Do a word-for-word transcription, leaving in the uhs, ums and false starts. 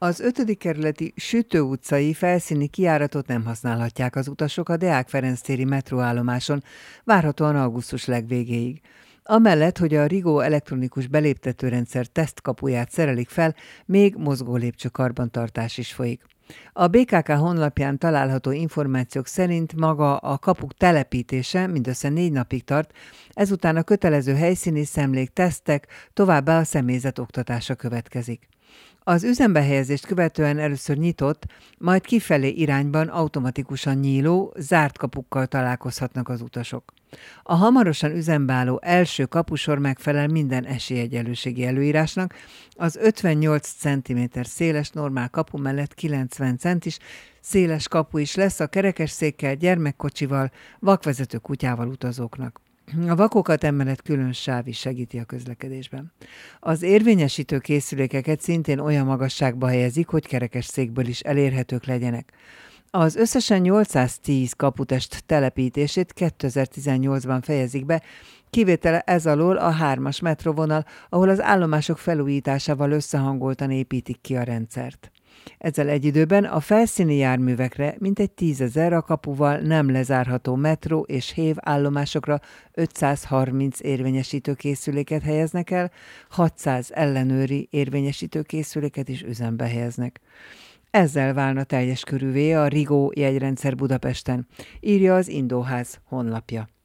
Az ötödik kerületi Sütő utcai felszíni kijáratot nem használhatják az utasok a Deák Ferenc téri metróállomáson, várhatóan augusztus legvégéig. Amellett, hogy a Rigó elektronikus beléptetőrendszer tesztkapuját szerelik fel, még mozgó lépcső karbantartás is folyik. A bé ká ká honlapján található információk szerint maga a kapuk telepítése mindössze négy napig tart, ezután a kötelező helyszíni szemlék, tesztek, továbbá a személyzet oktatása következik. Az üzembe helyezést követően először nyitott, majd kifelé irányban automatikusan nyíló, zárt kapukkal találkozhatnak az utasok. A hamarosan üzembe álló első kapusor megfelel minden esélyegyenlőségi előírásnak, az ötvennyolc centiméter széles normál kapu mellett kilencven centis széles kapu is lesz a kerekesszékkel, gyermekkocsival, vakvezető kutyával utazóknak. A vakokat emellett külön sáv is segíti a közlekedésben. Az érvényesítő készülékeket szintén olyan magasságba helyezik, hogy kerekesszékből is elérhetők legyenek. Az összesen nyolcszáztíz kaputest telepítését kétezer-tizennyolcban fejezik be, kivétele ez alól a hármas metróvonal, ahol az állomások felújításával összehangoltan építik ki a rendszert. Ezzel egy időben a felszíni járművekre mintegy tízezer, a kapuval nem lezárható metró és hév állomásokra ötszázharminc érvényesítőkészüléket helyeznek el, hatszáz ellenőri érvényesítőkészüléket is üzembe helyeznek. Ezzel válna teljes körűvé a Rigó jegyrendszer Budapesten, írja az Indóház honlapja.